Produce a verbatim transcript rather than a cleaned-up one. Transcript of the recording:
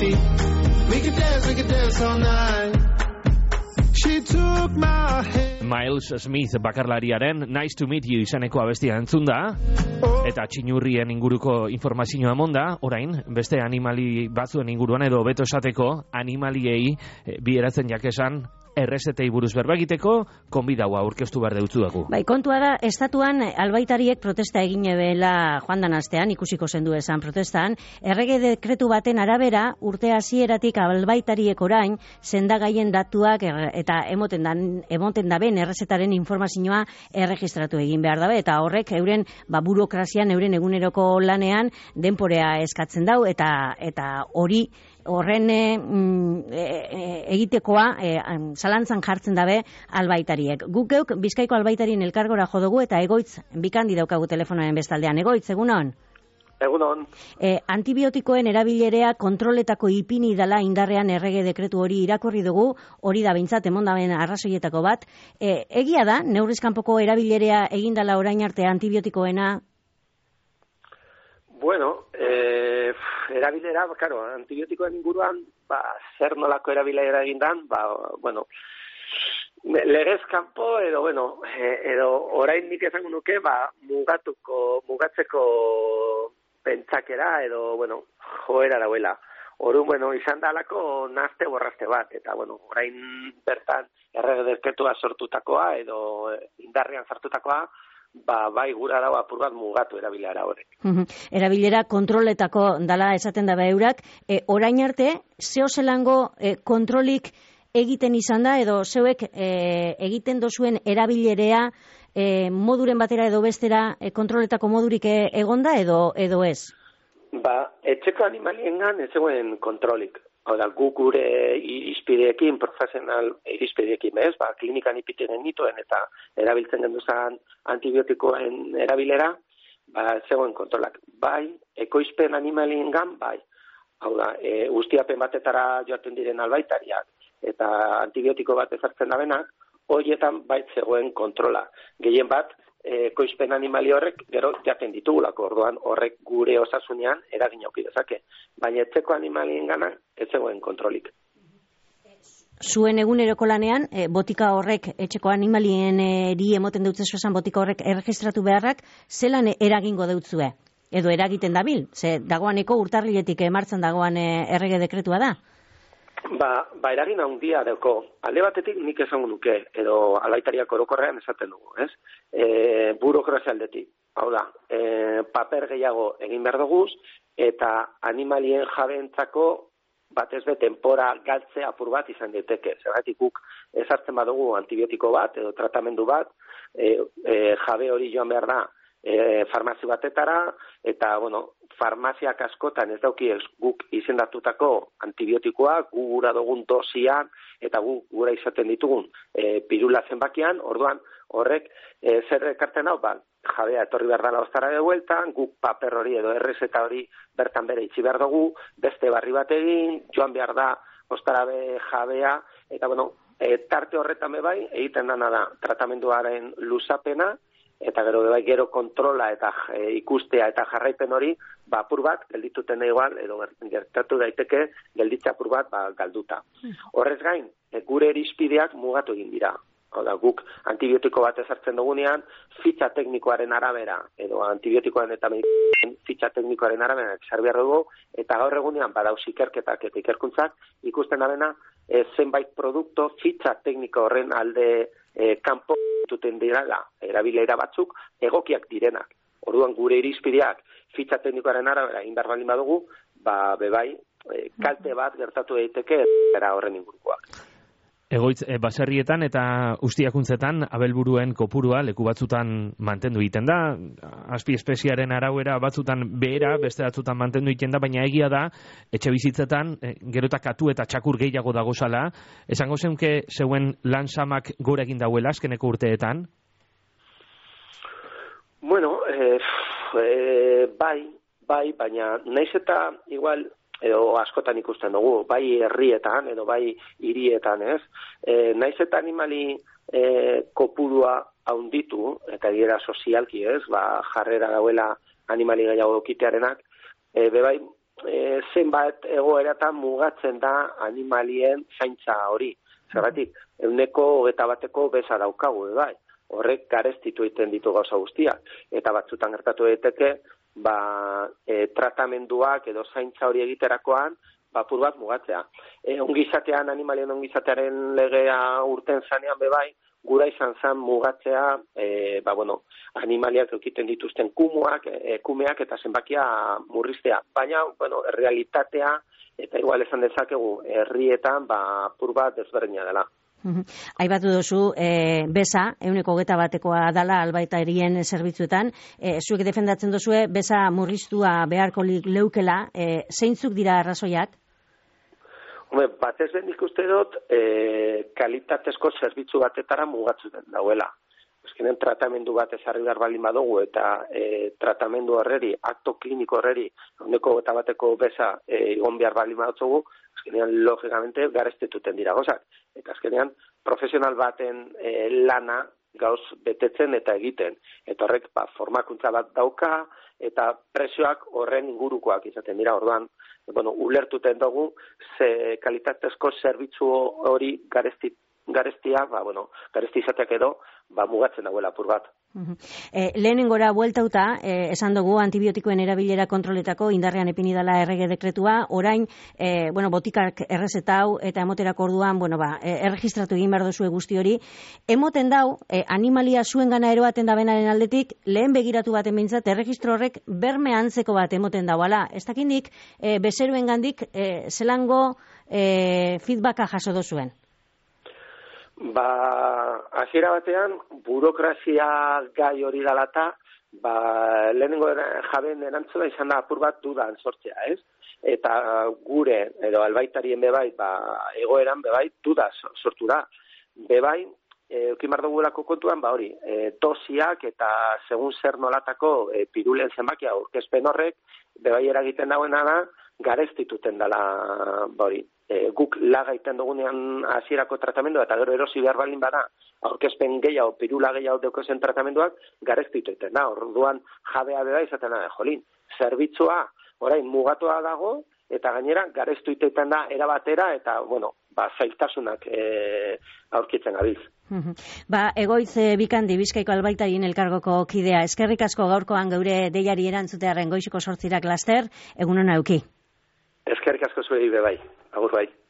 feet. We could dance, we could dance all night. She took my hand. Miles Smith bakarlariaren Nice to Meet You izeneko abestia entzun da, eta txinurrien inguruko informazioa emonda, orain, beste animali batzuen inguruan edo beto esateko animaliei e, biheratzen jakesan errezetei buruz berba egiteko, konbidaua aurkeztu behar deutzu dugu. Bai, kontua da, estatuan albaitariek protesta egin ebela joan dan astean, ikusiko zendu esan protestan, errege dekretu baten arabera, urte hasieratik albaitariek orain, sendagaien datuak er, eta emoten, dan, emoten daben errezetaren informazioa erregistratu egin behar dabe, eta horrek euren ba, burokrazian, euren eguneroko lanean, denporea eskatzen dau, eta eta hori horren e, e, egitekoa e, zalantzan jartzen dabe albaitariek. Guk geuk Bizkaiko albaitarien elkargora jo dugu eta Egoitz bikandi daukagu telefonoaren bestaldean. Egoitz, egunon? Egunon. E, antibiotikoen erabilerea kontroletako ipini dela indarrean errege dekretu hori irakurri dugu, hori da behintzat emondaben arrazoietako bat. E, egia da, neurrizkanpoko erabilerea egin dela orain arte antibiotikoena? Bueno, eh, erabilera, claro, antibiotikoen inguruan, ba, zer nolako erabilera egindan, ba, bueno, legez kanpo edo, bueno, edo orain nik esango nuke, ba, mugatuko, mugatzeko pentsakera edo, bueno, joera dauela. Orduan, bueno, izan dalako nazte borraste bat, eta, bueno, orain bertan errege dekretua sortutakoa edo indarrean sartutakoa, ba, bai gura dago apur bat mugatu erabilera horrek. Uh-huh. Erabilera kontroletako dala esaten da eurak, e, orain arte, zeo zelango e, kontrolik egiten izan da, edo zeuek e, egiten dozuen erabilerea e, moduren batera edo bestera e, kontroletako modurik e, egonda edo, edo ez? Ba, etxeko animaliengan ez zegoen kontrolik. Hau da, gu gure irizpideekin, profesional irizpideekin, ez, ba, klinikan ipiten genituen eta erabiltzen genduzan antibiotikoen erabilera, ba, zegoen kontrolak. Bai, ekoizpen animaliengan, bai. Hau da, e, ustiapen batetara joaten diren albaitariak eta antibiotiko bat ezartzen dabenak, horietan bai zegoen kontrola. Gehien bat, ekoizpen animali horrek gero jaten ditugulako, orduan horrek gure osasunean eragin auki dezake. Baina etxeko animalien gana ez zegoen kontrolik. Zuen eguneroko lanean, e, botika horrek etxeko animalien eri emoten dutzezu esan botika horrek erregistratu beharrak, zelan eragingo deutzue? Edo eragiten dabil? Ze dagoaneko urtarriletik martxan dagoan errege dekretua da? Ba, ba eragin handia dauko. Alde batetik nik esango nuke, edo alaitariak orokorrean esaten dugu, ez? E, burokrazia aldetik. Hau da, e, paper gehiago egin behar dugu, eta animalien jabeentzako batez be denpora galtze apur bat izan daiteke. Zergatik guk ezartzen badugu antibiotiko bat edo tratamendu bat, e, e, jabe hori joan behar da e, farmazio batetara, eta, bueno, farmaziak askotan ez dauki guk izendatutako antibiotikoa, gu gura dugun dosian, eta gu gura izaten ditugun e, pirula zenbakian, orduan horrek e, zer ekartzen hau, ba, jabea etorri behar dela ostara de bueltan, guk paper hori edo errezeta hori bertan bere itxi behar dugu, beste barri bat egin, joan behar da ostara be jabea, eta bueno, e, tarte horretan bebai, egiten dana da tratamenduaren luzapena, eta gero bai gero kontrola eta e, ikustea eta jarraipen hori, ba apur bat geldituten igual edo gertatu daiteke gelditza apur bat ba galduta. Horrez gain, e, gure irizpideak mugatu egin dira. Hau da, guk antibiotiko bat ezartzen dugunean, fitxa teknikoaren arabera edo antibiotikoaren eta medikamentuaren fitxa teknikoaren arabera ezar behar dugu, eta gaur egunean badauz ikerketak eta ikerkuntzak ikusten dabena e, zenbait produkto fitxa tekniko horren alde e, kanpo duten dirala erabilera batzuk egokiak direnak. Orduan gure irizpideak fitxa teknikoaren arabera indar baldin badugu, ba bebai e, kalte bat gertatu daiteke era horren ingurukoak. Egoitz, e, baserrietan eta ustiakuntzetan abelburuen kopurua leku batzutan mantendu egiten da, azpiespeziaren arauera batzutan behera, beste batzutan mantendu egiten da, baina egia da, etxe bizitzetan, e, gero eta katu eta txakur gehiago dagozala, esango zeunke zeuen lan samak gora egin dauela azkeneko urteetan? Bueno, e, e, bai, bai, baina naiz eta igual edo askotan ikusten dugu, bai herrietan edo bai hirietan, ez? E, naiz eta animali e, kopurua haunditu, eta dira sozialki, ez? Ba, jarrera dauela animali gehiago okitearenak, e, bebai e, zenbat egoeratan mugatzen da animalien zaintza hori. Zergatik, euneko hogeita bateko beza daukagu, bai. Horrek garestitu egiten ditu gauza guztiak. Eta batzutan gertatu daiteke, ba, e, tratamenduak edo zaintza hori egiterakoan, bapur bat mugatzea. E, ongizatean, animalien ongizatearen legea urten zanean bebai, gura izan zen mugatzea, e, ba, bueno, animaliak eukiten dituzten kumuak, e, kumeak eta zenbakia murriztea. Baina, bueno, realitatea, eta igual esan dezakegu, herrietan, ba, apur bat desberdina dela. Aipatu duzu, e, beza, euneko hogeita batekoa dala albaitarien zerbitzuetan, e, zuek defendatzen duzue, beza murriztua beharko leukela, e, zeintzuk dira arrazoiak? Hombre, batez ben ikuste dut, e, kalitatezko zerbitzu batetara mugatzen dauela. Ezkenen tratamendu bat ezarri behar balin badugu eta e, tratamendu horreri, akto kliniko horreri, euneko hogeita bateko beza e, igon behar balin badutzugu, azkenean, logikamente, garestetuten dira gozak. Eta azkenean, profesional baten e, lana gauz betetzen eta egiten. Eta horrek, ba, formakuntza bat dauka, eta presioak horren ingurukoak izaten dira. Orduan, bueno, ulertuten dugu, ze kalitatezko zerbitzu hori garesti, garestia, ba, bueno, garesti izateak edo, ba, mugatzen dagoela apur bat. Uh-huh. E, lehenengora bueltauta, e, esan dugu antibiotikoen erabilera kontroletako indarrean epinidala errege dekretua, orain, e, bueno, botikak errezetau eta emoterako orduan, bueno, ba, e, erregistratu egin behar duzue guzti hori, emoten dau, e, animalia zuen gana eroaten da benaren aldetik, lehen begiratu baten bintzat, erregistro horrek berme antzeko bat emoten dauala. Ez dakindik, e, bezeruen gandik, e, zelango e, feedbacka jaso dozuen? Ba, hasiera batean, burokrazia gai hori dalata, ba, lehenengo jaben erantzuna izan da apur bat dudan sortzea, ez? Eta gure, edo albaitarien bebai, ba, egoeran bebai, duda sortu da. Bebai, eukimar dugulako kontuan, ba hori, e, dosiak eta segun zer nolatako e, pirulen zenbakia aurkezpen horrek, bebai eragiten dauena da, garestituten dela, ba hori, e, guk laga iten dugunean hasierako tratamendu eta gero erosi behar balin bada, aurkezpen gehiago, pirula gehiago deukozen tratamenduak, garestituten da. Orduan jabea beba izaten da, jolin, zerbitzua, orain mugatua dago, eta gainera garestu itetan da erabatera, eta, bueno, ba, zailtasunak e, aurkitzen gabiz. Ba, Egoitz Bikandi, Bizkaiko albaitarien elkargoko kidea, eskerrik asko gaurkoan geure deiari erantzutearen goiziko sortzirak laster, egun hona euki. Eskerrik asko zuei bebai, agur bai.